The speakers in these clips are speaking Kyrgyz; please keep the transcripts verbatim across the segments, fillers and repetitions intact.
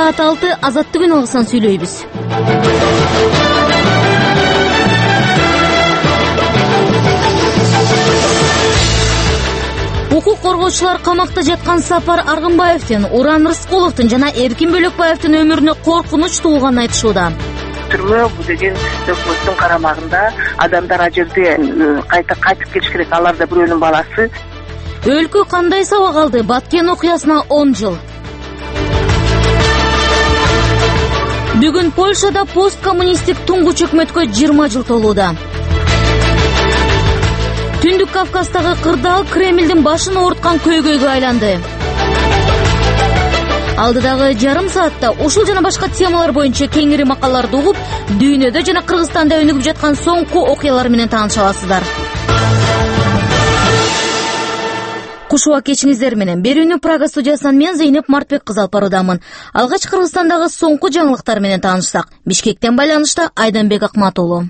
саат алты Азаттык үн алгысынан сүйлөйбүз. Укук коргоочулар камакта жаткан Сапар Аргынбаевдин, Уран Рыскуловдун жана Эркин Бөлөкбаевдин өмүрүнө коркунуч туулганын айтышууда. Түрмө бул деген өкмөттүн карамагында адамдар а жерде кайта кайтып келиш керек. Алар да бирөөнүн баласы. Өлкө кандай сабак алды? Баткен окуясына он жыл. Бүгүн Польшада посткоммунисттик туңгуч өкмөткө жыйырма жыл толууда. Түндүк Кавказдагы кырдаал Кремлдин башын ооруткан көйгөйгө айланды. Алдыдагы жарым саатта ушул жана башка темалар боюнча кеңири макалаларды угуп, дүйнөдө жана Кыргызстанда өнүгүп жаткан соңку окуялар менен тааныша аласыздар. Кушуа кечиңиздер менен берүүнү Прага студиясынан мен Зейнеп Мартбек кызы алып баруудамын. Алгач Кыргызстандагы соңку жаңылыктар менен таанышсак. Бишкектен байланышта Айданбек Акмат уулу.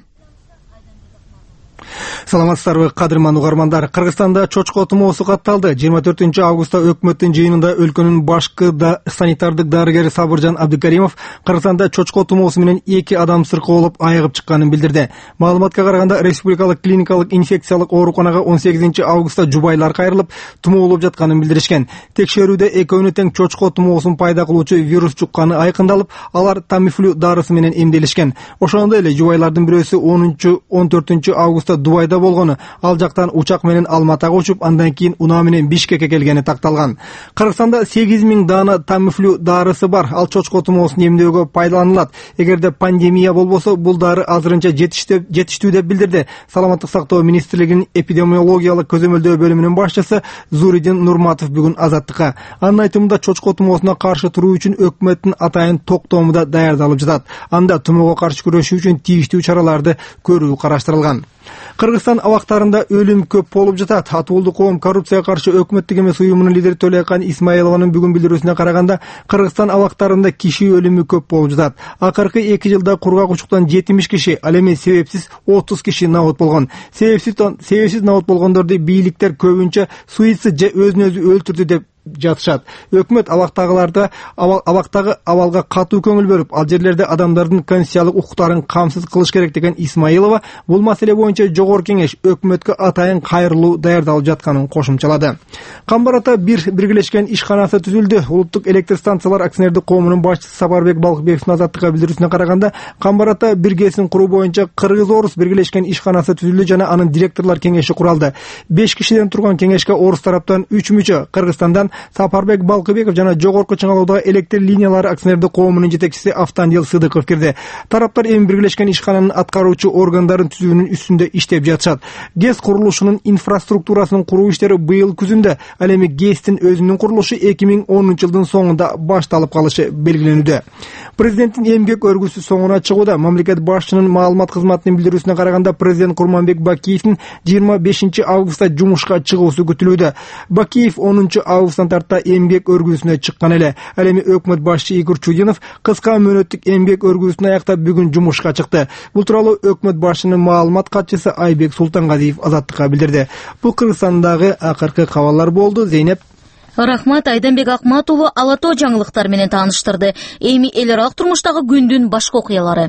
Саламатсыздарбы, кадырман угармандар. Кыргызстанда чочко тумоосу катталды. жыйырма төртүнчү августта өкмөттүн жыйынында өлкөнүн башкы да санитардык дарыгери Сабыржан Абдыкаримов Кыргызстанда чочко тумоосу менен эки адам сыркоо болуп айыгып чыкканын билдирди. Маалыматка караганда Республикалык клиникалык инфекциялык ооруканага он сегизинчи августта жубайлар кайрылып, тумоолоп жатканын билдиришкен. Текшерүүдө экөөнү тең чочко тумоосун пайда кылуучу вирус жукканы айкындалып, алар Тамифлю дарысы менен эмделишкен. Ошондой эле жубайлардын бирөөсү онунчу он төртүнчү августта Дубайда болгону, ал жактан учак менен Алматага учуп, андан кийин унаа менен Бишкекке келгени такталган. Кыргызстанда сегиз миң даана Тамифлю дарысы бар. Ал чочко тумоосун эмдөөгө пайдаланылат. Эгерде пандемия болбосо, бул дары азырынча жетиштүү деп билдирди Саламаттык сактоо министрлигинин эпидемиологиялык көзөмөлдөө бөлүмүнүн башчысы Зуридин Нурматов бүгүн Азаттыкка. Анын айтымында чочко тумоосуна каршы туруу үчүн өкмөттүн атайын токтому да даярдалып жатат. Анда тумоого каршы күрөшүү үчүн тийиштүү чараларды көрүү караштырылган. Кыргызстан абактарында өлүм көп болуп жатат. Атуулду коом коррупцияга каршы өкмөттүк эмес уюмунун лидери Төлөйкан Исмаилованын бүгүн билдирүүсүнө караганда, Кыргызстан абактарында киши өлүмү көп болуп жатат. Акыркы эки жылда кургак учуктан жетимиш киши, ал эми себепсиз отуз киши набат болгон. Себепсиз себепсиз набат болгондорду бийликтер көбүнчө суицид же өзүн өзү өлтүрдү деп жатышат. Өкмөт абактагыларда абактагы абалга катуу көңүл бөлүп, ал жерлерде адамдардын конституциялык укуктарын камсыз кылыш керек деген Исмаилова бул маселе боюнча жогорку кеңеш өкмөткө атайын кайрылуу даярдалып жатканын кошумчалады. Камбарата бир биргелешкен ишканасы түзүлдү. Улуттук электр станциялар акционердик коомунун башчысы Сапарбек Балкыбековдун Азаттыкка билдирүүсүнө караганда, Камбарата биргесин куруу боюнча кыргыз-орус биргелешкен ишканасы түзүлдү жана анын директорлор кеңеши куралды. беш кишиден турган кеңешке орус тараптан үч мүчө, Кыргызстандан Сапарбек Балкыбеков жана жогорку чыңалуудагы электр линиялары акционердик коомунун жетекчиси Автандил Сыдыков кирди. Тараптар эми биргелешкен ишкананын аткаруучу органдарын түзүүнүн үстүндө иштеп жатышат. ГЭС курулушунун инфраструктурасын куруу иштери быйыл күзүндө, ал эми ГЭСтин өзүнүн курулушу эки миң онунчу жылдын соңунда башталып калышы белгиленүүдө. Президенттин эмгек өргүсү соңуна чыгууда. Мамлекет башчынын маалымат кызматынын билдирүүсүнө караганда, президент Курманбек Бакиевдин жыйырма бешинчи августта жумушка чыгуусу күтүлүүдө. Бакиев онунчу августтан тарта эмгек өргүсүнө чыккан эле. Ал эми өкмөт башчы Игорь Чудинов кыска мөөнөттүк эмгек өргүсүн аяктап бүгүн жумушка чыкты. Бул тууралуу өкмөт башчынын маалымат катчысы Айбек Султангазиев Азаттыкка билдирди. Бул Кыргызстандагы акыркы кабарлар болду. Зейнеп. Рахмат, Айданбек Акмат уулу ала тоо жаңылыктар менен тааныштырды. Эми эл аралык турмуштагы күндүн башка окуялары.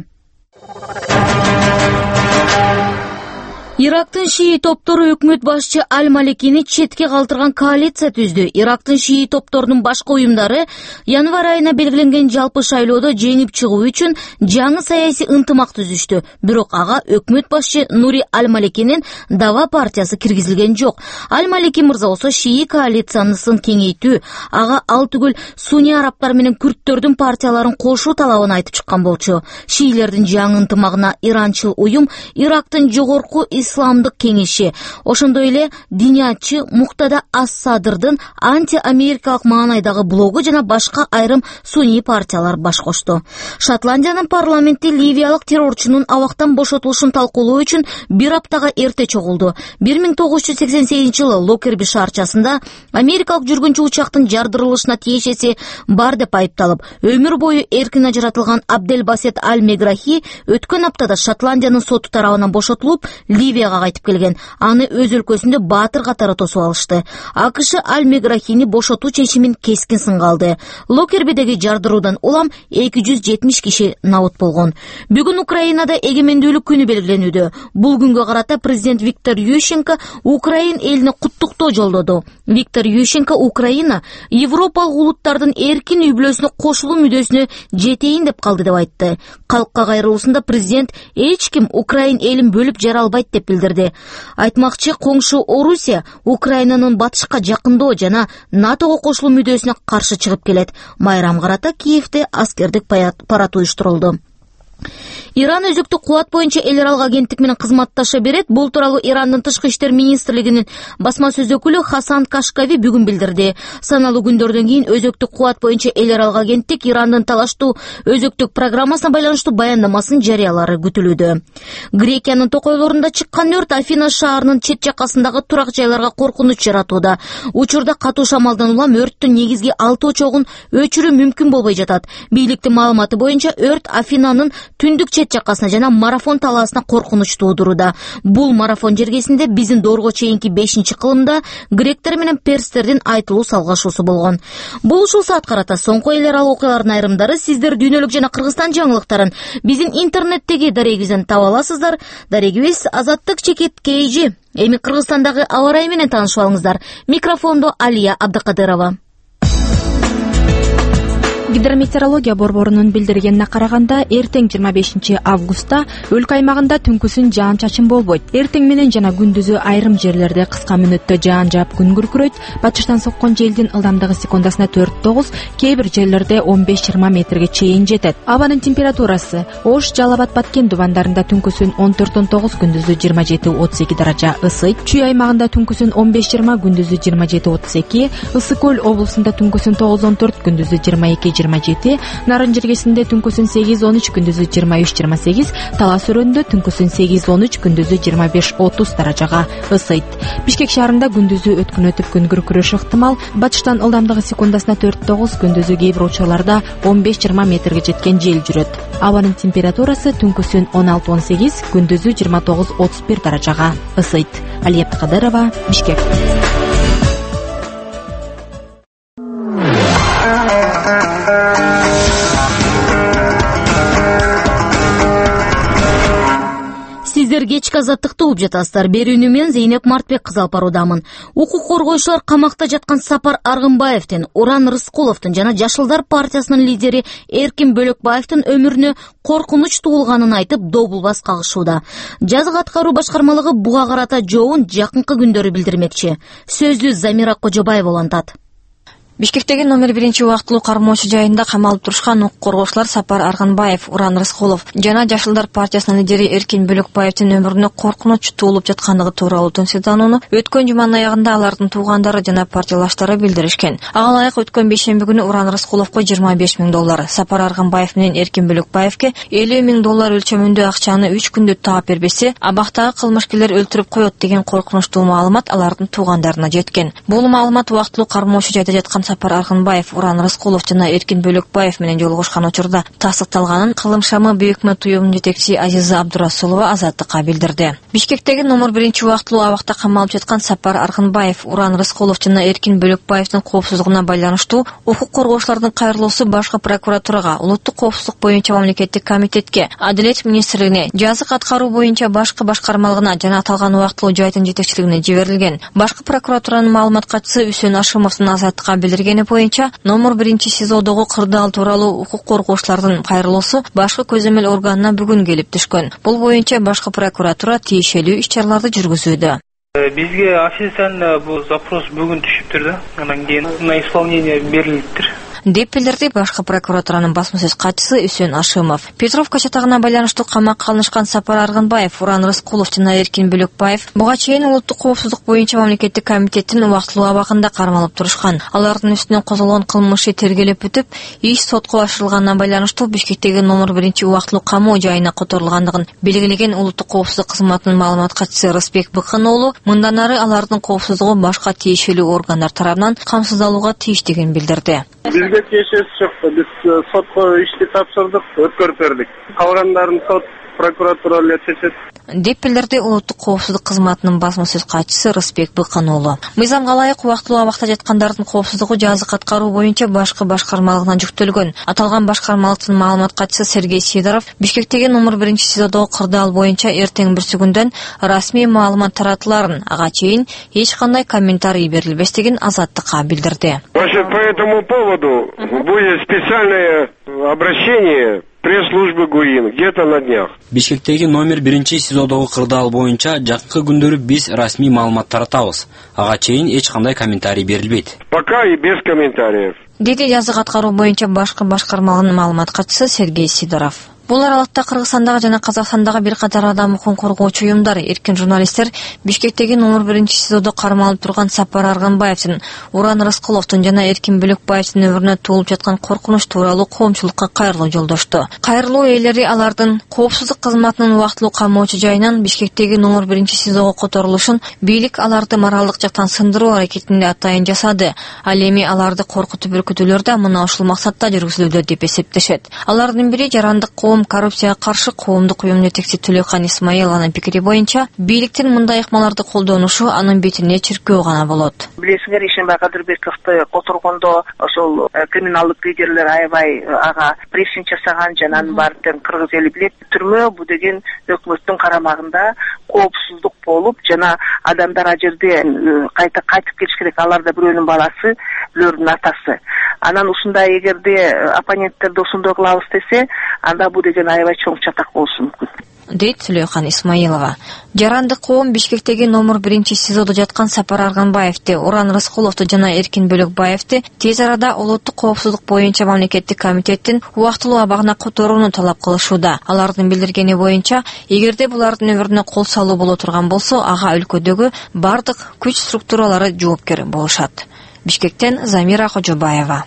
Ирактын шии топтору өкмөт башчы Аль-Маликини четке калтырган коалиция түздү. Ирактын шии топторунун башка уюмдары январь айына белгиленген жалпы шайлоодо жеңип чыгуу үчүн жаңы саясий ынтымак түзүштү. Бирок ага өкмөт башчы Нури Аль-Маликинин Дава партиясы киргизилген жок. Аль-Малики мырза болсо шии коалициясын кеңейтүү, ага ал түгүл суни арабтар менен күрттөрдүн партияларын кошуу талабын айтып чыккан болчу. Шиилердин жаңы ынтымагына иранчыл уюм Ирактын жогорку исламдык кеңеши, ошондой эле диниятчы Муктада Ас-Садырдын анти-америкалык маанайдагы блогу жана башка айрым суни партиялар баш кошту. Шотландиянын парламенти ливиялык террорчунун абактан бошотулушун талкуулоо үчүн бир аптага эрте чогулду. бир миң тогуз жүз сексен сегизинчи жылы Локерби шаарчасында америкалык жүргүнчү учактын жардырылышына тиешеси бар деп айыпталып, өмүр бою эркин ажыратылган Абделбасет Аль-Меграхи өткөн аптада Шотландиянын соту тарабынан бошотулуп, Ливия Ливияга кайтып келген. Аны өз өлкөсүндө баатыр катары тосуп алышты. АКШ Аль-Меграхини бошотуу чечимин кескин сынга алды. Локербидеги жардыруудан улам эки жүз жетимиш киши набыт болгон. Бүгүн Украинада эгемендүүлүк күнү белгиленүүдө. Бул күнгө карата президент Виктор Ющенко Украин элине куттуктоо жолдоду. Виктор Ющенко Украина Европалык улуттардын эркин үй-бүлөсүнө кошулуу мүдөсүнө жетейин деп калды деп айтты. Калкка кайрылуусунда президент эч ким Украин элин бөлүп жара албайт деп билдирди. Айтмакчы, коңшу Орусия Украинанын батышка жакындоо жана НАТОго кошулуу мүдөсүнө каршы чыгып келет. Майрам карата Киевде аскердик парад уюштурулду. Иран өзөктүк кубат боюнча эл аралык агенттик менен кызматташа берет. Бул тууралуу Ирандын тышкы иштер министрлигинин басма сөз өкүлү Хасан Кашкави бүгүн билдирди. Саналуу күндөрдөн кийин өзөктүк кубат боюнча эл аралык агенттик Ирандын талаштуу өзөктүк программасына байланыштуу баяндамасын жарыялары күтүлүүдө. Грекиянын токойлорунда чыккан өрт Афина шаарынын чет жакасындагы турак жайларга коркунуч жаратууда. Учурда катуу шамалдан улам өрттүн негизги алты очогун өчүрүү мүмкүн болбой жатат. Бийликтин маалыматы боюнча өрт Афинанын түндүк чет жакасына жана марафон талаасына коркунуч туудурууда. Бул марафон жергесинде биздин доорго чейинки бешинчи кылымда гректер менен перстердин айтылуу салгашуусу болгон. Бул ушул саат карата соңку эл аралык окуялардын айрымдары. Сиздер дүйнөлүк жана Кыргызстан жаңылыктарын биздин интернеттеги дарегибизден таба аласыздар. Дарегибиз Азаттык Чекит Кейжи. Эми Кыргызстандагы аба ырайы менен таанышып алыңыздар. Микрофондо Алия Абдыкадырова. Гидрометеорология борборунун билдиргенине караганда, эртең жыйырма бешинчи августта өлкө аймагында түнкүсүн жаан-чачын болбойт. Эртең менен жана күндүзү айрым жерлерде кыска мүнөттө жаан жаап күн күркүрөйт. Батыштан соккон желдин ылдамдыгы секундасына төрт тогуз, кээ бир жерлерде он беш жыйырма метрге чейин жетет. Абанын температурасы Ош, Жалал Абад, Баткен дубандарында түнкүсүн он төрт он тогуз, күндүзү жыйырма жети отуз эки даража ысыйт. Чүй аймагында түнкүсүн он беш жыйырма, күндүзү жыйырма жети отуз эки, Ысык көл облусунда түнкүсүн тогуз он төрт, күндүзү жыйырма эки жыйырма жети, Нарын жергесинде түнкүсүн сегиз он үч, күндүзү жыйырма үч жыйырма сегиз, Талас өрөөнүндө түнкүсүн сегиз он үч, күндүзү жыйырма беш отуз даражага ысыйт. Бишкек шаарында күндүзү өткөн өтүп күн күркүрөшү ыктымал. Батыштан ылдамдыгы секундасына төрт тогуз, күндүзү кээ бир учурларда он беш жыйырма метрге жеткен жел жүрөт. Абанын температурасы түнкүсүн он алты он сегиз, күндүзү жыйырма тогуз отуз бир даражага ысыйт. Алия Абдыкадырова, Бишкек. Сиздер кечки азаттыкты угуп жатасыздар. Берүүнү мен Зейнеп Мартбек кызы алып баруудамын. Укук коргоочулар камакта жаткан Сапар Аргынбаевдин, Уран Рыскуловдун жана Жашылдар партиясынын лидери Эркин Бөлөкбаевдин өмүрүнө коркунуч туулганын айтып, добул бас кагышууда. Жазык аткаруу башкармалыгы буга карата жообун жакынкы күндөрү билдирмекчи. Сөздү Замира Кожобаева улантат. Бишкектеги номер биринчи убактылуу кармоочу жайында камалып турушкан укук коргоочулар Сапар Аргынбаев, Уран Рыскулов жана Жашылдар партиясынын лидери Эркин Бөлөкбаевдин өмүрүнө коркунуч туулуп жаткандыгы тууралуу тынчсызданууну өткөн жуманын аягында алардын туугандары жана партиялаштары билдиришкен. Ага ылайык өткөн бейшемби күнү Уран Рыскуловго жыйырма беш миң доллар, Сапар Аргынбаев менен Эркин Бөлөкбаевке элүү миң доллар өлчөмүндө акчаны үч күндө таап бербесе, абактагы кылмышкерлер өлтүрүп коет деген коркунучтуу маалымат алардын туугандарына жеткен. Бул маалымат убактылуу кармоочу жайда жаткан Сапар Аргынбаев, Уран Рыскулов жана Эркин Бөлөкбаев менен жолугушкан учурда тастыкталганын Кылым шамы Бүйүк Өкмөт уюмунун жетекчиси Азиза Абдурасулова Азаттыкка билдирди. Бишкектеги номер биринчи убактылуу абакта камалып жаткан Сапар Аргынбаев, Уран Рыскулов жана Эркин Бөлөкбаевдин коопсуздугуна байланыштуу укук коргоочулардын кайрылуусу башкы прокуратурага, улуттук коопсуздук боюнча мамлекеттик комитетке, Адилет министрлигине, жазык аткаруу боюнча башкы башкармалыгына жана аталган убактылуу жайдын жетекчилигине жиберилген. Башкы прокуратуранын маалымат катчысы Үсөн Ашымовдун Азаттыкка билдиргени боюнча номер биринчи СИЗОдогу кырдаал тууралуу укук коргоочулардын кайрылуусу башкы көзөмөл органына бүгүн келип түшкөн. Бул боюнча башкы прокуратура тиешелүү иш-чараларды жүргүзүүдө. Бизге официально бул запрос бүгүн түшүптүр да. Анан кийин на исполнение берилиптир деп билдирди башкы прокуратуранын басма сөз катчысы Үсөн Ашымов. Петровка чатагына байланыштуу камакка алынышкан Сапар Аргынбаев, Уран Рыскулов жана Эркин Бөлөкбаев буга чейин улуттук коопсуздук боюнча мамлекеттик комитеттин убактылуу абагында кармалып турушкан. Алардын үстүнөн козголгон кылмыш тергелеп бүтүп, иш сотко ашырылганына байланыштуу Бишкектеги номер биринчи убактылуу камоо жайына которулгандыгын белгилеген улуттук коопсуздук кызматынын маалымат катчысы Рысбек Быкын уулу мындан ары алардын коопсуздугу башка тиешелүү органдар тарабынан камсыздалууга тийиштигин билдирди. Бизге тиешеси жок. Биз сотко ишти тапшырдык, өткөрүп бердик. Калгандарын сот прокуратура эле чечет деп билдирди улуттук коопсуздук кызматынын басма сөз катчысы Рысбек Быкан уулу. Мыйзамга ылайык убактылуу абакта жаткандардын коопсуздугу жазык аткаруу боюнча башкы башкармалыгына жүктөлгөн. Аталган башкармалыктын маалымат катчысы Сергей Сидоров Бишкектеги номер биринчи СИЗОдогу кырдаал боюнча эртең бирсүгүндөн расмий маалымат таратыларын, ага чейин эч кандай комментарий берилбестигин Азаттыкка билдирди. По этому поводу будет специальное обращение пресс-службы ГУИН где-то на днях. Бишкектеги номер биринчи СИЗОдогу кырдаал боюнча жакынкы күндөрү биз расмий маалымат таратабыз. Ага чейин эч кандай комментарий берилбейт. Пока и без комментариев. Деди жазык аткаруу боюнча башкы башкармалыгынын маалымат катчысы Сергей Сидоров. Бул аралыкта Кыргызстандагы жана Казакстандагы бир катар адам укугун коргоочу уюмдар, эркин журналисттер Бишкектеги номер биринчи СИЗОдо кармалып турган Сапар Арганбаевдин, Уран Рыскуловдун жана Эркин Бөлөкбаевдин өмүрүнө туулуп жаткан коркунуч тууралуу коомчулукка кайрылуу жолдошту. Кайрылуу ээлери алардын коопсуздук кызматынын убактылуу камоочу жайынан Бишкектеги номер биринчи СИЗОго которулушун бийлик аларды моралдык жактан сындыруу аракетинде атайын жасады. Ал эми аларды коркутуп үркүтүүлөр да мына ушул максатта жүргүзүлүүдө деп эсептешет. Алардын бири жарандык коом коррупцияга каршы коомдук уюм жетекчиси Түлөкан Исмаилованын пикири боюнча, бийликтин мындай ыкмаларды колдонушу анын бетине чиркөө гана болот. Билесиңер, Ишенбай Кадырбековду которгондо ошол криминалдык лидерлер аябай ага прессинг жасаган, жана анын баарын кыргыз эли билет. Түрмө бу деген өкмөттүн карамагында коопсуздук болуп, жана адамдар а жерде кайта кайтып келиш керек. Алар да бирөөнүн баласы, бирөөнүн атасы. Анан ушундай эгерде оппоненттерди ошондой кылабыз десе, анда бу деген аябай чоң чатак болушу мүмкүн, дейт Түлөкан Исмаилова. Жарандык коом Бишкектеги номер биринчи СИЗОдо жаткан Сапар Арганбаевди, Уран Рыскуловду жана Эркин Бөлөкбаевди тез арада улуттук коопсуздук боюнча мамлекеттик комитеттин убактылуу абагына которууну талап кылышууда. Алардын билдиргени боюнча, эгерде булардын өмүрүнө кол салуу боло турган болсо, ага өлкөдөгү бардык күч структуралары жоопкер болушат. Бишкектен Замира Кожобаева.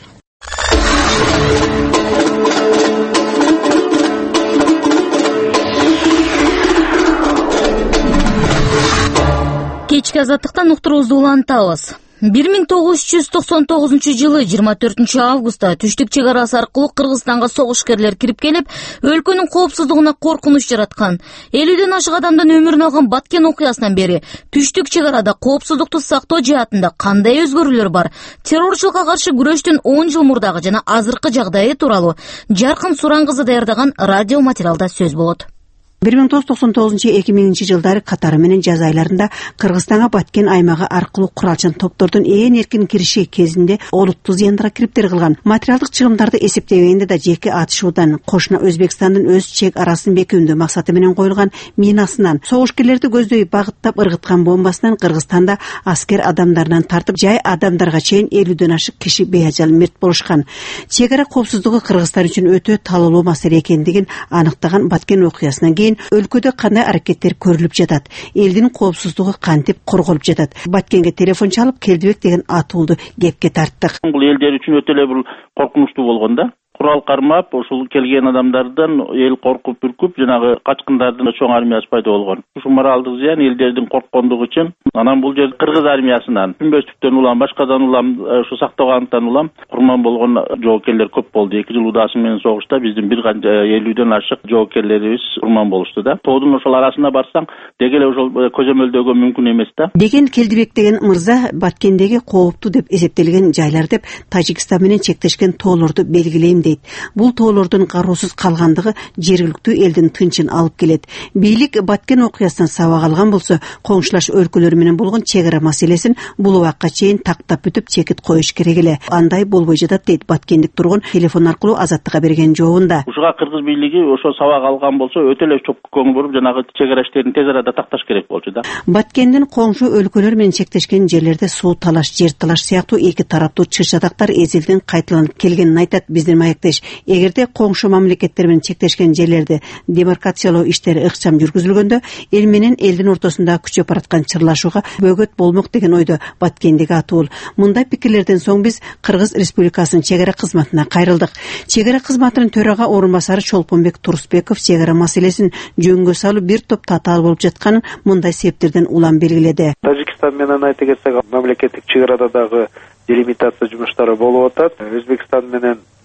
Кечки азаттыктан уктуруубузду улантабыз. бир миң тогуз жүз токсон тогузунчу жылы жыйырма төртүнчү августта түштүк чек арасы аркылуу Кыргызстанга согушкерлер кирип келип, өлкөнүн коопсуздугуна коркунуч жараткан. элүүдөн ашык адамдын өмүрүн алган Баткен окуясынан бери түштүк чек арада коопсуздукту сактоо жаатында кандай өзгөрүүлөр бар? Террорчулукка каршы күрөштүн он жыл мурдагы жана азыркы жагдайы тууралуу Жаркын Суран кызы даярдаган радио материалда сөз болот. бир миң тогуз жүз токсон тогузунчу эки миңинчи жылдары катары менен жаз айларында Кыргызстанга Баткен аймагы аркылуу куралчан топтордун ээн эркин кириши кезинде олуттуу зыяндыга кириптер кылган. Материалдык чыгымдарды эсептегенде да жеке атышуудан, кошуна Өзбекстандын өз чек арасын бекемдөө максаты менен коюлган минасынан, согушкерлерди көздөй багыттап ыргыткан бомбасынан Кыргызстанда аскер адамдарынан тартып жай адамдарга чейин элүүдөн ашык киши беажал мерт болушкан. Чек ара коопсуздугу Кыргызстан үчүн өтө талуулуу маселе экендигин аныктаган Баткен окуясынан кийин өлкөдө кандай аракеттер көрүлүп жатат, элдин коопсуздугу кантип корголуп жатат? Баткенге телефон чалып, Келдибек деген атуулду кепке тарттык. Бул элдер үчүн өтө эле бир коркунучтуу болгон да. Курал кармап, ошол келген адамдардан эл коркуп үркүп, жанагы качкындардын чоң армиясы пайда болгон. Ушул моралдык зыян элдердин корккондугу үчүн, анан бул жер Кыргыз армиясынан, Күнбөстүктөн улам, башкадан улам, ушу сактагандыктан улам курман болгон жоокерлер көп болду. эки жыл удаасы менен согушта биздин бир канча элүүдөн ашык жоокерлерибиз курман болушту да. Тоодун ошол арасына барсаң, деги эле ошол көзөмөлдөгө мүмкүн эмес да. Деген Келдибек деген мырза Баткендеги кооптуу деп эсептелген жайлар деп Тажикстан менен чектешкен тоолорду белгилейм. Бул тоолордун кароосуз калгандыгы жергиликтүү элдин тынчын алып келет. Бийлик Баткен окуясынан сабак алган болсо, коңшулаш өлкөлөр менен болгон чек ара маселесин бул убакка чейин тактап бүтүп чекит коюш керек эле. Андай болбой жатат дейт Баткендик тургун телефон аркылуу Азаттыкка берген жообунда. Ушуга Кыргыз бийлиги ошо сабак алган болсо, өтө эле чоң көңүл буруп, жанагы чек ара иштерин тез арада такташ керек болчу да. Баткендин коңшу өлкөлөр менен чектешкен жерлерде суу талаш, жер талаш сыяктуу эки тараптуу чыгышатактар эзелден кайталанып келгенин айтат биздин маектеш. Эгерде коңшу мамлекеттер менен чектешкен жерлерде демаркациялоо иштери ыкчам жүргүзүлгөндө, эл менен элдин ортосундагы күчөп бараткан чырлашууга бөгөт болмок деген ойдо Баткендеги атуул. Мындай пикирлерден соң биз Кыргыз Республикасынын чек ара кызматына кайрылдык. Чек ара кызматынын төрага орун басары Чолпонбек Турсбеков чек ара маселесин жөнгө салуу бир топ татаал болуп жатканын мындай себептерден улам белгиледи. Тажикстан менен айта кетсек, мамлекеттик чек арада дагы делимитация жумуштары болуп атат. Өзбекстан менен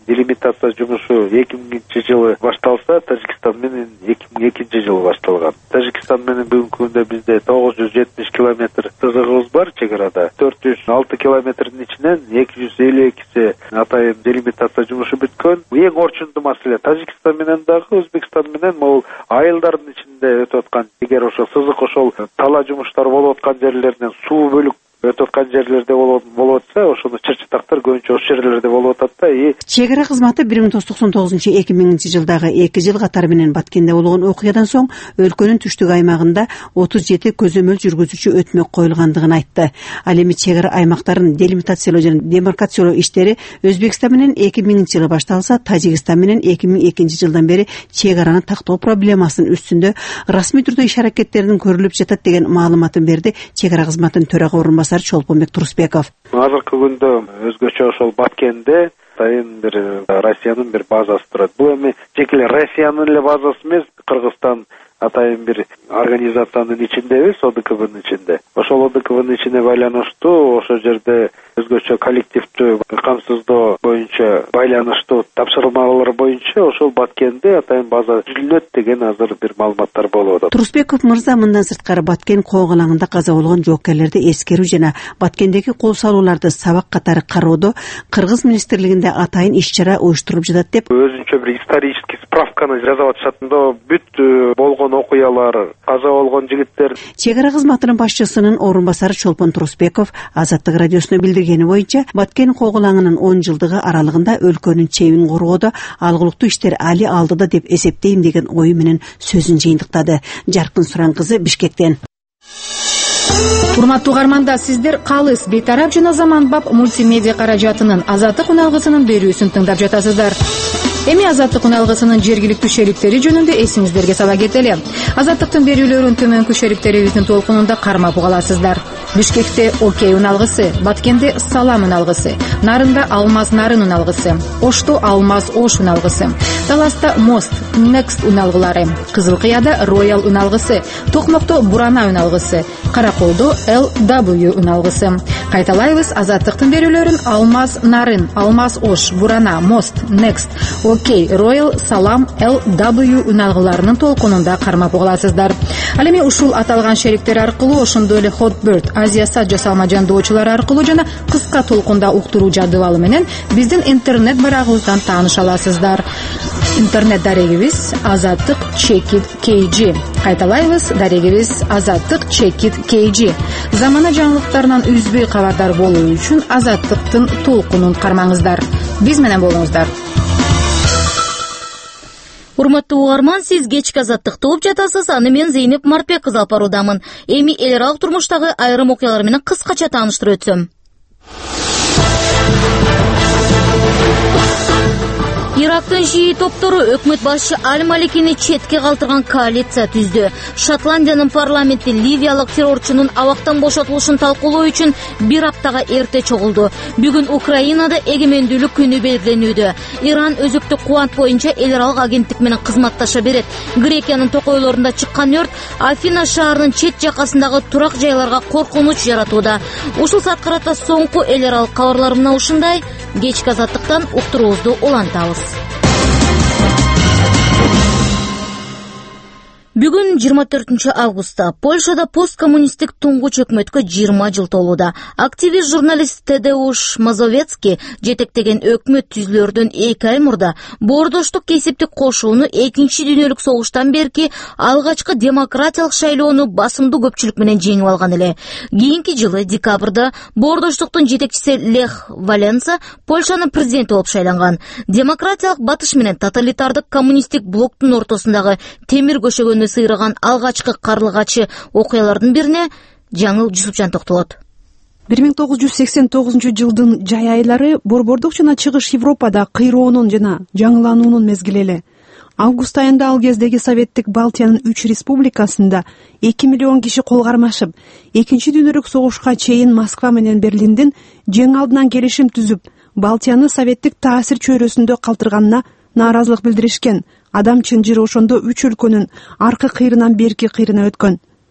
делимитация жумушу эки миңинчи жылы башталса, Тажикстан менен эки миң экинчи жылы башталган. Тажикстан менен бүгүнкү күндө бизде тогуз жүз жетимиш километр сызыгыбыз бар чек арада. төрт жүз алты километрдин ичинен эки жүз элүү экиси атайын делимитация жумушу бүткөн. Эң орчундуу маселе Тажикстан менен дагы Өзбекстан менен могул айылдардын ичинде өтүп аткан, эгер ошо сызык ошол тала жумуштары болуп аткан жерлерден суу бөлүк өтүп аткан жерлерде болуп атса, ошону чыр-чытактар көбүнчө ошол жерлерде болуп атат да. Чек ара кызматы бир миң тогуз жүз токсон тогузунчу эки миңинчи жылдагы эки жыл катары менен Баткенде болгон окуядан соң өлкөнүн түштүк аймагында отуз жети көзөмөл жүргүзүүчү өтмөк коюлгандыгын айтты. Ал эми чек ара аймактарын делимитациялоо жана демаркациялоо иштери Өзбекстан менен эки миңинчи жылы башталса, Тажикстан менен эки миң экинчи жылдан бери чек араны тактоо проблемасынын үстүндө расмий түрдө иш аракеттеринин көрүлүп жатат деген маалыматын берди чек ара кызматынын төрага орунбасары Чолпонбек Турусбеков. Азыркы күндө өзгөчө ошол Баткенде атайын бир Россиянын бир базасы турат. Бул эми жеке эле Россиянын эле базасы эмес, Кыргызстан атайын бир организациянын ичинде эмес, О Д К Б'нын ичинде. Ошол О Д К Б'нын ичине байланыштуу ошол жерде өзгөчө коллективдүү камсыздоо боюнча байланыштуу тапшырмалар боюнча ошол Баткенде атайын база түзүлөт деген азыр бир маалыматтар болуп атат. Турусбеков мырза мындан сырткары Баткен коогалаңында каза болгон жоокерлерди эскерүү жана Баткендеги кол салууларды сабак катары кароодо Кыргыз министрлигинде атайын иш-чара уюштуруп жатат деп өзүнчө бир исторический справканы жазып атышатында бүт болгон окуялар, каза болгон жигиттер. Чек ара кызматынын башчысынын орун басары Чолпон Турусбеков Азаттык радиосуна билдиргени боюнча Баткен коогалаңынын он жылдыгы аралыгында өлкөнүн чебин коргоодо алгылыктуу иштер али алдыда деп эсептейм деген ою менен сөзүн жыйынтыктады. Жаркын Суран кызы, Бишкектен. Урматтуу угармандар, сиздер Калыс бейтарап жана заманбап мультимедиа каражатынын Азаттык уналгысынын берүүсүн тыңдап жатасыздар. Эми Азаттык уналгысынын жергиликтүү шериктери жөнүндө эсиңиздерге сала кетели. Азаттыктын берүүлөрүн төмөнкү шериктерибиздин толкунунда кармап угаласыздар. Бишкекте Окей уналгысы, Баткенде Салам уналгысы, Нарында Алмаз Нарын уналгысы, Ошто Алмаз Ош уналгысы, Таласта Мост Next уналгылары, Кызыл Кыяда Роял уналгысы, Токмокто Бурана уналгысы, Караколдо Л W уналгысы. Кайталайбыз, Азаттыктын берүүлөрүн Алмаз Нарын, Алмаз Ош, Бурана, Мост Next, Окей, Роял, Салам, Л W уналгыларынын толкунунда кармап угаласыздар. Ал эми ушул аталган шериктер аркылуу ошондой эле Hotbird, Азия сат жасалма жандоочулар аркылуу жана кыска толкунда уктуруу жадыбалы менен биздин интернет барагыбыздан тааныша аласыздар. Интернет дарегибиз Азаттык Чекит кей джи. Кайталайбыз, дарегибиз Азаттык Чекит кей джи. Замана жаңылыктарынан үзбөй кабардар болуу үчүн Азаттыктын толкунун кармаңыздар. Биз менен болуңуздар. Урматтуу угарман, сиз кечки Азаттыкты угуп жатасыз. Аны мен Зейнеп Мартбек кызы алып баруудамын. Эми эл аралык турмуштагы айрым окуялар менен кыскача тааныштырып өтсөм. Ирактын шии топтору өкмөт башчы Аль-Маликини четке калтырган коалиция түздү. Шотландиянын парламенти ливиялык террорчунун абактан бошотулушун талкуулоо үчүн бир аптага эрте чогулду. Бүгүн Украинада эгемендүүлүк күнү белгиленүүдө. Иран өзүктүк кубант боюнча эл аралык агенттик менен кызматташа берет. Грекиянын токойлорунда чыккан өрт Афина шаарынын чет жакасындагы турак жайларга коркунуч жаратууда. Ушул саатка карата соңку эл аралык кабарлар мына ушундай. Кечки Азаттыктан уктуруубузду улантабыз. Бүгүн жыйырма төртүнчү августта Польшада посткоммунисттик туңгуч өкмөткө жыйырма жыл толууда. Активист журналист Тадеуш Мазовецки жетектеген өкмөт түзүлөрдөн эки ай мурда боордоштук кесиптик кошууну экинчи дүйнөлүк согуштан берки алгачкы демократиялык шайлоону басымдуу көпчүлүк менен жеңип алган эле. Кийинки жылы декабрда боордоштуктун жетекчиси Лех Валенса Польшанын президенти болуп шайланган. Демократиялык батыш менен тоталитардык коммунисттик блоктун ортосундагы темир көшөгөнү сыйраган алгачкы карлыгачы окуялардын бирине Жаңыл Жусупжан токтолот. бир миң тогуз жүз сексен тогузунчу жылдын жай айлары борбордук жана чыгыш Европада кыйроонун жана жаңылануунун мезгили эле. Август айында ал кездеги советтик Балтиянын үч республикасында эки миллион киши кол кармашып, экинчи дүйнөлүк согушка чейин Москва менен Берлиндин жең алдынан келишим түзүп, Балтияны советтик таасир чөйрөсүндө калтырганына нааразылык билдиришкен. Адам чынжыры ошондо үч өлкөнүн аркы кыйрынан берки кыйрына өткөн.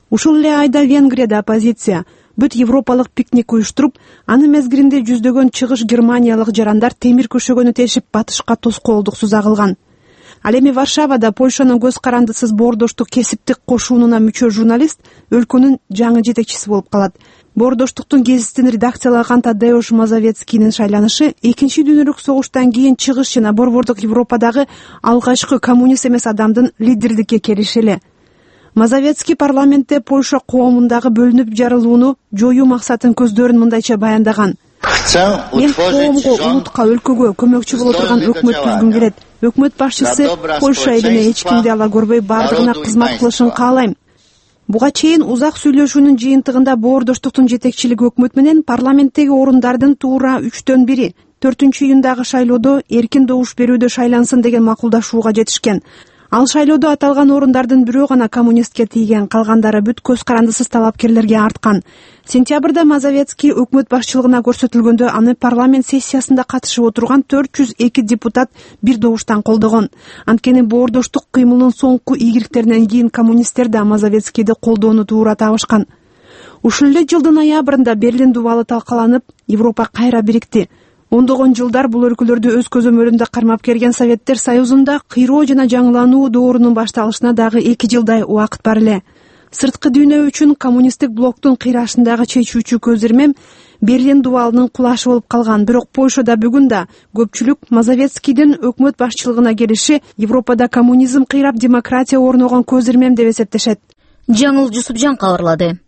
Ушул эле айда Венгрияда оппозиция бүт европалык пикник уюштуруп, анын мезгилинде жүздөгөн чыгыш германиялык жарандар темир көшөгөнү тешип батышка тоскоолдуксуз агылган. Ал эми Варшавада Польшанын көз карандысыз боордоштук кесиптик кошуунуна мүчө журналист өлкөнүн жаңы жетекчиси болуп калат. Боордоштуктун гезитин редакциялаган Тадеуш Мазовецкийдин шайланышы экинчи дүйнөлүк согуштан кийин чыгыш жана борбордук Европадагы алгачкы коммунист эмес адамдын лидердикке келиши эле. Мазовецкий парламентте Польша коомундагы бөлүнүп жарылууну жоюу максатын көздөрүн мындайча баяндаган. Мен коомго, улутка, өлкөгө көмөкчү боло турган өкмөт түзгүм келет. Өкмөт башчысы Польша элине эч кимди ала көрбөй бардыгына кызмат кылышын каалайм. Буга чейин узак сүйлөшүүнүн жыйынтыгында боордоштуктун жетекчилиги өкмөт менен парламенттеги орундардын туура үчтөн бири төртүнчү июндагы шайлоодо эркин добуш берүүдө шайлансын деген макулдашууга жетишкен. Ал шайлоодо аталган орундардын бирөө гана коммунистке тийген, калгандары бүт көз карандысыз талапкерлерге арткан. Сентябрда Мазовецкий өкмөт башчылыгына көрсөтүлгөндө аны парламент сессиясында катышып отурган төрт жүз эки депутат бир добуштан колдогон. Анткени боордоштук кыймылынын соңку ийгиликтеринен кийин коммунисттер да Мазовецкийди колдоону туура табышкан. Ушул эле жылдын ноябрында Берлин дубалы талкаланып, Европа кайра бирикти. Ондогон жылдар бул өлкөлөрдү өз көзөмөлүндө кармап келген Советтер Союзунда кыйроо жана жаңылануу доорунун башталышына дагы эки жылдай убакыт бар эле. Сырткы дүйнө үчүн коммунисттик блоктун кыйрашындагы чечүүчү көзирмем Берлин дубалынын кулашы болуп калган. Бирок Польшада бүгүн да көпчүлүк Мазовецкийдин өкмөт башчылыгына келиши Европада коммунизм кыйрап демократия орногон көзирмем деп эсептешет. Жаңыл Жусупжан кабарлады.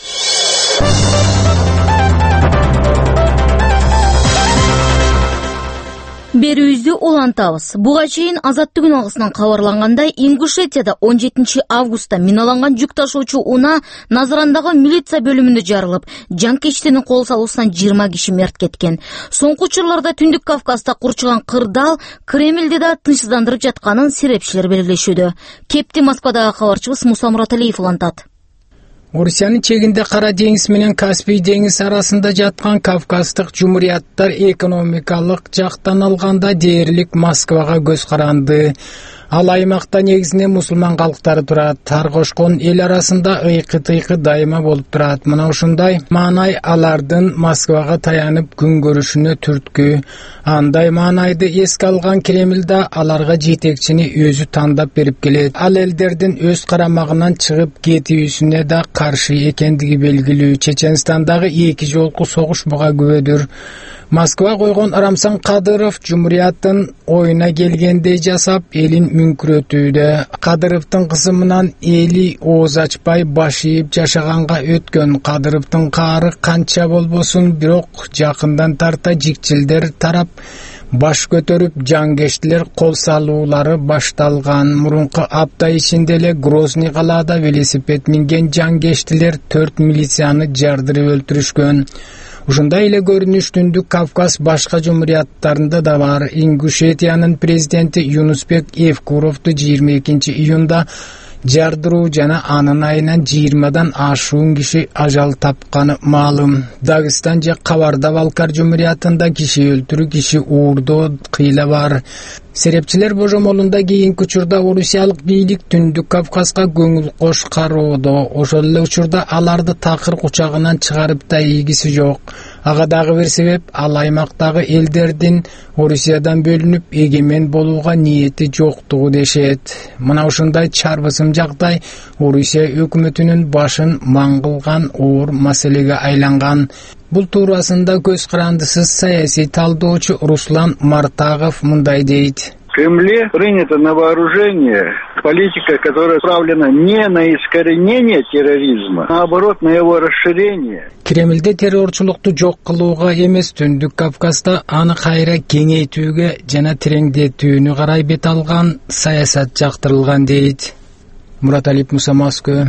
Берүүбүздү улантабыз. Буга чейин Азаттык күн алгысынан кабарлангандай, Ингушетияда он жетинчи августта миналанган жүк ташуучу унаа Назарандагы милиция бөлүмүндө жарылып, жанкечтинин кол салуусунан жыйырма киши мерт кеткен. Соңку учурларда Түндүк Кавказда курчуган кырдаал Кремльде да тынчсыздандырып жатканын серепчилер белгилешүүдө. Кепти Москвадагы кабарчыбыз Муса Мураталиев улантат. Орусиянын чегинде Кара деңиз менен Каспий деңизи арасында жаткан Кавказдык жумурияттар экономикалык жактан алганда дээрлик Москвага көз каранды. Ал аймакта негизинен мусулман калктары турат. Тар кошкон эл арасында ыйкы-тыйкы дайыма болуп турат. Мына ушундай маанай алардын Москвага таянып күн көрүшүнө түрткү. Андай маанайды эске алган Кремль да аларга жетекчини өзү тандап берип келет. Ал элдердин өз карамагынан чыгып кетүүсүнө да каршы экендиги белгилүү. Чеченстандагы эки жолку согуш буга күбөдүр. Москва койгон Рамзан Кадыров жумурияттын оюна келгендей жасап элин мүңкүрөтүүдө. Кадыровдун кысымынан эли ооз ачпай баш ийип жашаганга өткөн. Кадыровдун каары канча болбосун, бирок жакындан тарта жикчилдер тарап баш көтөрүп жангештилер кол салуулары башталган. Мурунку апта ичинде эле Грозный калаада велосипед минген жангештилер төрт милицияны жардырып өлтүрүшкөн. Ушундай эле көрүнүш Түндүк Кавказ башка жумурияттарында да бар. Ингушетиянын президенти Юнусбек Евкуровду жыйырма экинчи июнда жардыруу жана анын айынан жыйырмадан ашуун киши ажал тапканы маалым. Дагыстан же Кабарда-Балкар жумуриятында киши өлтүрүү, киши уурдоо кыйла бар. Серепчилер божомолунда кийинки учурда орусиялык бийлик Түндүк Кавказга көңүл кош кароодо. Ошол эле учурда аларды такыр кучагынан чыгарып да ийгиси жок. Ага дагы бир себеп, ал аймактагы элдердин Орусиядан бөлүнүп эгемен болууга ниети жоктугу дешет. Мына ушундай чарбысым жагдай Орусия өкмөтүнүн башын маң кылган оор маселеге айланган. Бул туурасында көз карандысыз саясий талдоочу Руслан Мартагов мындай дейт. В Кремле принято на вооружение политика, которая направлена не на искоренение терроризма, а наоборот на его расширение. Кремльде террорчулукту жок кылууга эмес, Түндүк Кавказда аны кайра кеңейтүүгө жана тереңдетүүнү карай бет алган саясат жактырылган дейт. Мураталиев, Муса, Москва.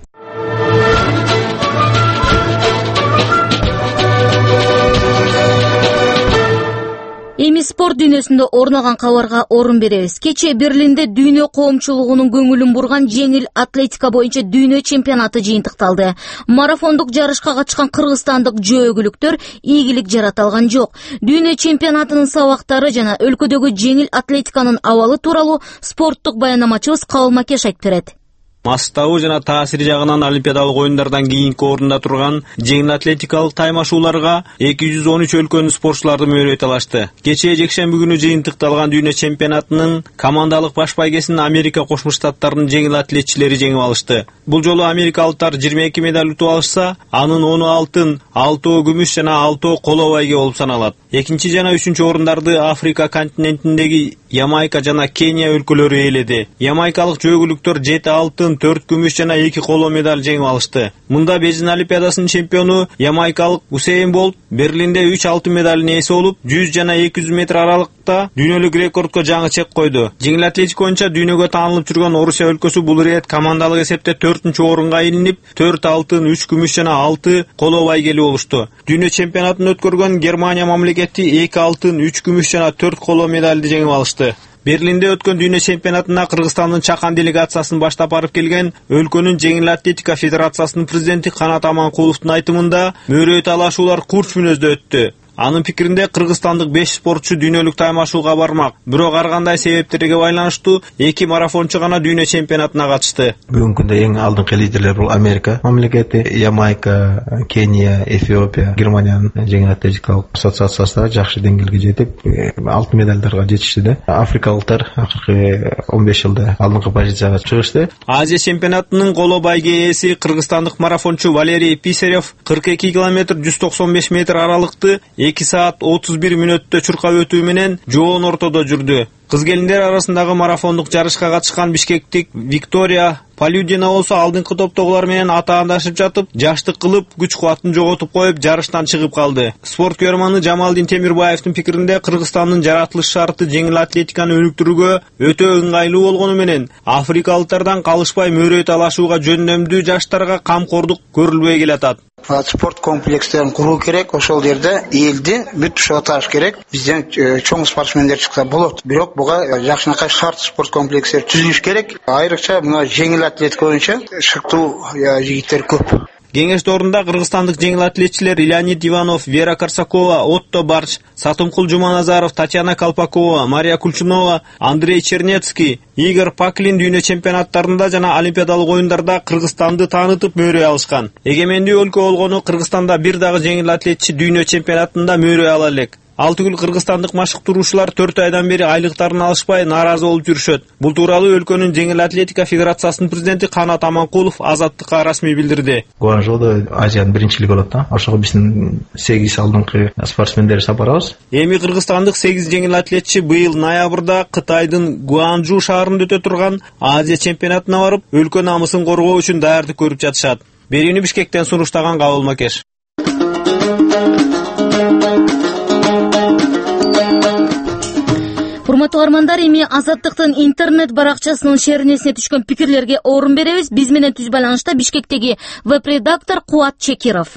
Эми спорт дүйнөсүндө орун алган кабарга орун беребиз. Кече Берлинде дүйнө коомчулугунун көңүлүн бурган жеңил атлетика боюнча дүйнө чемпионаты жыйынтыкталды. Марафондук жарышка катышкан кыргызстандык жөөгүлүктөр ийгилик жарата алган жок. Дүйнө чемпионатынын сабактары жана өлкөдөгү жеңил атлетиканын абалы тууралуу спорттук баяндамачыбыз Кабыл Макеш айтып берет. Мастабы жана таасири жагынан Олимпиадалык оюндардан кийинки орунда турган жеңил атлетикалык таймашууларга эки жүз он үч өлкөнүн спортчулары мөрөй талашты. Кечээ жекшемби күнү жыйынтыкталган дүйнө чемпионатынын командалык баш байгесин Америка Кошмо Штаттарынын жеңил атлетчилери жеңип алышты. Бул жолу америкалыктар жыйырма эки медаль утуп алышса, анын ону алтын, алтоо күмүш жана алтоо коло байге болуп саналат. Экинчи жана үчүнчү орундарды Африка континентиндеги Ямайка жана Кения өлкөлөрү ээледи. Ямайкалык жөөгүлүктөр жети алтын, төрт күмүш жана эки коло медаль жеңип алышты. Мында Бейжин Олимпиадасынын чемпиону Ямайкалык Усейн Болт Берлинде үч алтын медалдын ээси болуп, жүз жана эки жүз метр аралыкта дүйнөлүк рекордко жаңы чек койду. Жеңил атлетика боюнча дүйнөгө таанылып жүргөн Орусия өлкөсү бул ирет командалык эсепте төртүнчү орунга илинип, төрт алтын, үч күмүш жана алты коло байгели болушту. Дүйнө чемпионатын өткөргөн Германия мамлекети эки алтын, үч күмүш жана төрт коло медалды жеңип алышты. Берлинде өткөн дүйнө чемпионатына Кыргызстандын чакан делегациясын баштап барып келген өлкөнүн жеңил атлетика федерациясынын президенти Канат Аманкуловдун айтымында мөрөй талашуулар курч мүнөздө өттү. Анын пикиринде кыргызстандык беш спортчу дүйнөлүк таймашууга бармак. Бирок ар кандай себептерге байланыштуу эки марафончу гана дүйнө чемпионатына катышты. Бүгүнкү күндө эң алдыңкы лидерлер бул Америка мамлекети, Ямайка, Кения, Эфиопия, Германиянын жеңил атлетикалык ассоциациясы жакшы деңгээлге жетип, алтын медальдарга жетишти да. Африкалыктар акыркы он беш жылда алдыңкы позицияга чыгышты. Азия чемпионатынын коло байге ээси кыргызстандык марафончу Валерий Писарев кырк эки километр жүз токсон беш метр аралыкты эки саат отуз бир мүнөттө чуркап өтүү менен жоон ортодо жүрдү. Кыз-келиндер арасындагы марафондук жарышка катышкан бишкектик Виктория Полюдина болсо алдыңкы топтогулар менен атаандашып жатып, жаштык кылып, күч-кубатын жоготуп коюп, жарыштан чыгып калды. Спорт көрманы Жамалдин Темирбаевдин пикиринде Кыргызстандын жаратылыш шарты жеңил атлетиканы өнүктүрүүгө өтө ыңгайлуу болгону менен Африкалыктардан калышпай мөрөй талашууга жөндөмдүү жаштарга камкордук көрүлбөй келатат. Спорт комплекстерин куруу керек, ошол жерде элди бүт шоташ керек. Бизден чоң спортсмендер чыкса болот. Бирок буга жакшынакай шарт спорт комплекстер түзүлүш керек. Айрыкча мына жеңил атлетика боюнча шыктуу жигиттер көп. Кеңешторунда кыргызстандык жеңил атлетчилер Леонид Иванов, Вера Корсакова, Отто Барч, Сатымкул Жуманазаров, Татьяна Колпакова, Мария Кульчунова, Андрей Чернецкий, Игорь Паклин дүйнө чемпионаттарында жана олимпиадалык оюндарда Кыргызстанды таанытып мөрөй алышкан. Эгемендүү өлкө болгону Кыргызстанда бир дагы жеңил атлетчи дүйнө чемпионатында мөрөй ала элек. Ал түгүл кыргызстандык машыктыруучулар төрт айдан бери айлыктарын алышпай нааразы болуп жүрүшөт. Бул тууралуу өлкөнүн жеңил атлетика федерациясынын президенти Канат Аманкулов Азаттыкка расмий билдирди. Гуанчжоудо Азиянын биринчилиги болот да. Ошого биздин сегиз алдыңкы спортсмендер сапарабыз. Эми кыргызстандык сегиз жеңил атлетчи быйыл ноябрда Кытайдын Гуанчжу шаарында өтө турган Азия чемпионатына барып, өлкө намысын коргоо үчүн даярдык көрүп жатышат. Берүүнү Бишкектен суруштаган Кабыл Макеш. Урматтуу угармандар, эми Азаттыктын интернет баракчасынын шеринесине түшкөн пикирлерге орун беребиз. Биз менен түз байланышта Бишкектеги веб-редактор Кубат Чекиров.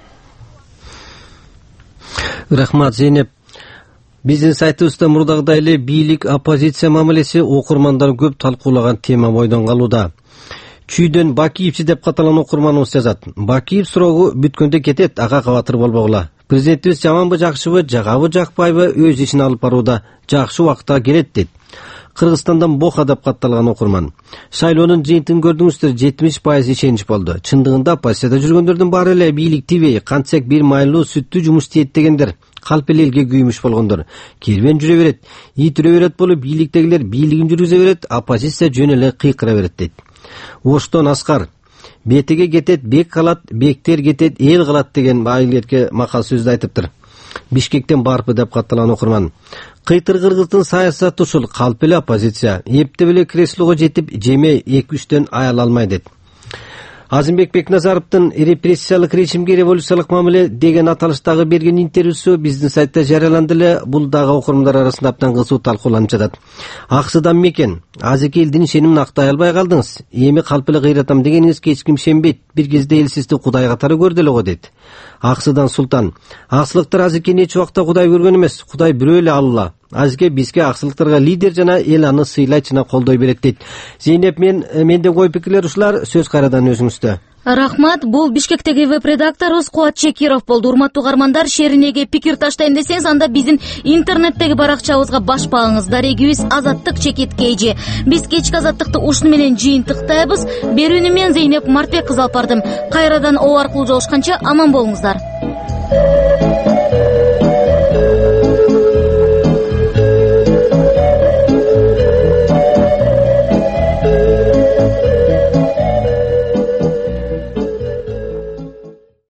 Рахмат, Зейнеп. Биздин сайтыбызда мурдагыдай эле бийлик оппозиция мамилеси окурмандар көп талкуулаган тема бойдон калууда. Чүйдөн Бакиевчи деп каталган окурманыбыз жазат. Бакиев суроогу бүткөндө кетет, ага кабатыр болбогула. Президентибиз жаманбы жакшыбы, жагабы жакпайбы өз ишин алып барууда, жакшы убакта келет дейт. Кыргызстандан Боха деп катталган окурман. Шайлоонун жыйынтыгын көрдүңүздөр, жетимиш пайыз ишенич болду. Чындыгында оппозицияда жүргөндөрдүн баары эле бийлик тийбей, кантсек бир майлуу сүттүү жумуш істейт дегендер. Калп эле элге күймүш болгондор. Кербен жүрө берет, ит үрө берет болуп, бийликтегилер бийлигин жүргүзө берет, оппозиция жөн эле кыйкыра берет дейт. Оштон Аскар. Бетеге кетет, бек калат, бектер кетет, эл калат деген айылерке макал сөздү айтыптыр. Бишкектен барпы деп катталган окурман. Кыйтыр кыргыздын саясаты ушул, калп эле оппозиция. Эптеп эле креслого жетип, жеме эки үчтөн аял алмай дейт. Азимбек Бекназаровдун репрессиялык режимге революциялык мамиле деген аталыштагы берген интервьюсу биздин сайтта жарыяланды эле. Бул дагы окурмандар арасында абдан кызуу талкууланып жатат. Аксыдан мекен, азыркы элдин ишенимин актай албай калдыңыз. Эми калп эле кыйратам дегениңизге эч ким ишенбейт. Бир кезде эл сизди Кудай катары көрдү эле го дейт. Аксыдан Султан. Аксылыктар азыркы эч убакта Кудай көргөн эмес, Кудай бирөө эле Алла. азыркы бизге аксылыктарга лидер жана эл аны сыйлайт жана колдой берет дейт. Зейнеп, мен менден ой пикирлер ушулар, сөз кайрадан өзүңүздө. Рахмат, бул Бишкектеги веб-редакторубуз Кубат Чекиров болду. Урматтуу угармандар, шеринеге пикир таштайм десеңиз, анда биздин интернеттеги баракчабызга баш багыңыздар. Эгибиз Азаттык чекит кейжи. Биз кечки азаттыкты ушуну менен жыйынтыктайбыз. Берүүнү мен Зейнеп Мартбек кызы алып бардым. Кайрадан о аркылуу жолугушканча аман болуңуздар.